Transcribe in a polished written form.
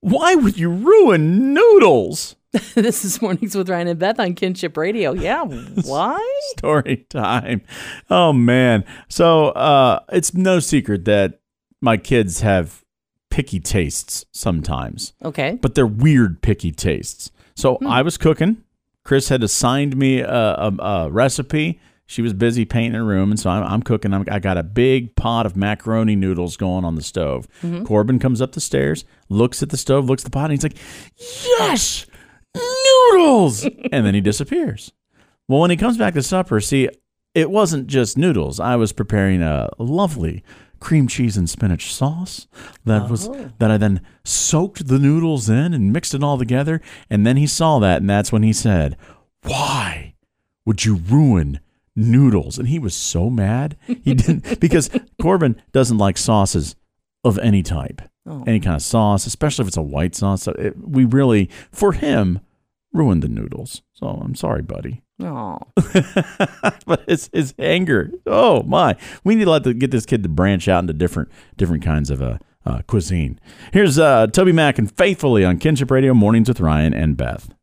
Why would you ruin noodles? This is Mornings with Ryan and Beth on Kinship Radio. Yeah, why? Story time. Oh, man. So it's no secret that my kids have picky tastes sometimes. Okay. But they're weird picky tastes. So I was cooking. Chris had assigned me a recipe. She was busy painting her room, and so I'm cooking. I got a big pot of macaroni noodles going on the stove. Corbin comes up the stairs, looks at the stove, looks at the pot, and he's like, yes! Noodles! And then he disappears. Well, when he comes back to supper, see, it wasn't just noodles. I was preparing a lovely cream cheese and spinach sauce that I then soaked the noodles in and mixed it all together. And then he saw that, and that's when he said, why would you ruin noodles? And he was so mad. He didn't, because Corbin doesn't like sauces of any type. Any kind of sauce, especially if it's a white sauce. So we really, for him, ruined the noodles. So I'm sorry, buddy. Oh. But it's his anger. Oh, my. We need to get this kid to branch out into different kinds of cuisine. Here's Toby Mac and Faithfully on Kinship Radio, Mornings with Ryan and Beth.